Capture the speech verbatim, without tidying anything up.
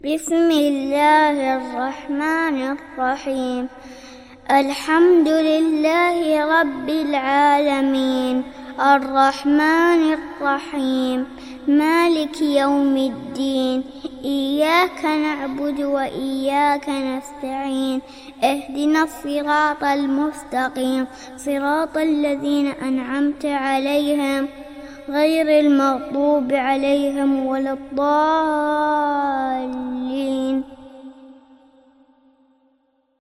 بسم الله الرحمن الرحيم. الحمد لله رب العالمين، الرحمن الرحيم، مالك يوم الدين، إياك نعبد وإياك نستعين، اهدنا الصراط المستقيم، صراط الذين أنعمت عليهم غير المغضوب عليهم ولا الضالين.